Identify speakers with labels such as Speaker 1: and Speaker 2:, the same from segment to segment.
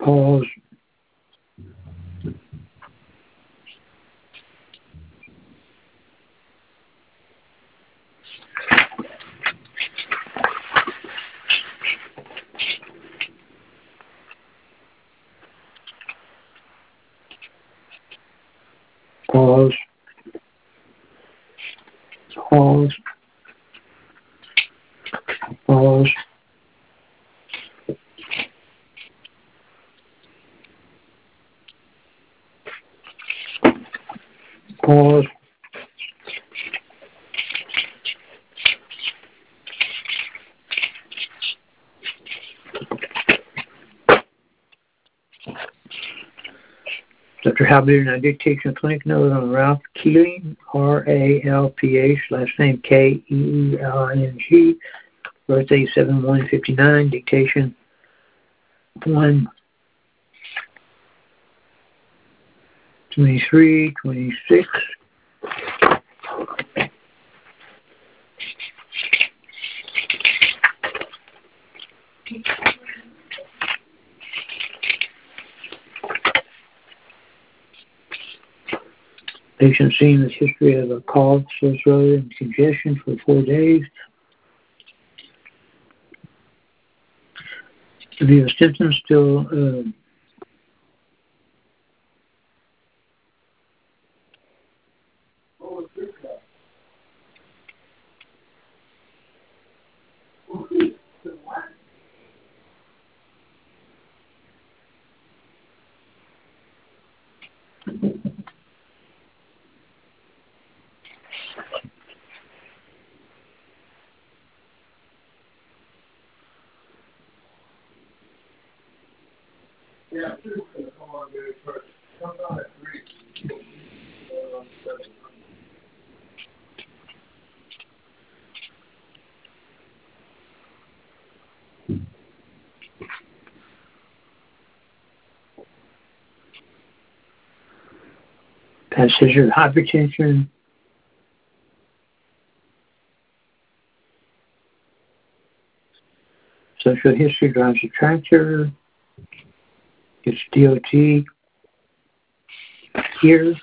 Speaker 1: Pause. Pause. Pause. Pause. Pause. Dr. Halbert, now dictation a clinic note on Ralph Keeling, R-A-L-P-H, last name K-E-E-L-I-N-G, birthday 7/1/59, dictation 1/23/26. Patient seen with history of a cough, sore throat, and congestion for 4 days. The symptoms still passage of hypertension, social history drives a tractor, it's DOT here.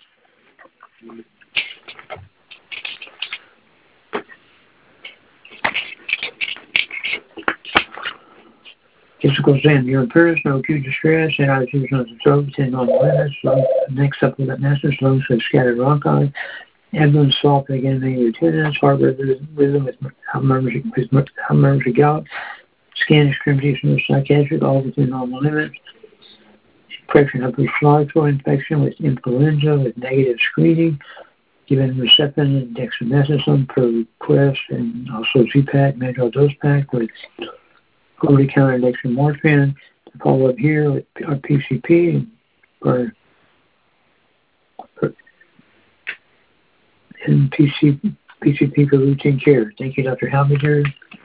Speaker 1: Physical exam, your appearance, no acute distress, and attitudes on the throat, within normal limits, neck supplement message, lungs with scattered bronchi, abdomen soft, again, negative attendance, heart rhythm with murmurs of gout, scan extremities, no psychiatric, all within normal limits. Depression, upper respiratory infection with influenza with negative screening, given Herceptin and dexamethasone per request, and also Z-Pak, Medrol dose pack with over-the-counter dextromorphin. To follow up here with our PCP and PCP for routine care. Thank you, Dr. Halbiger.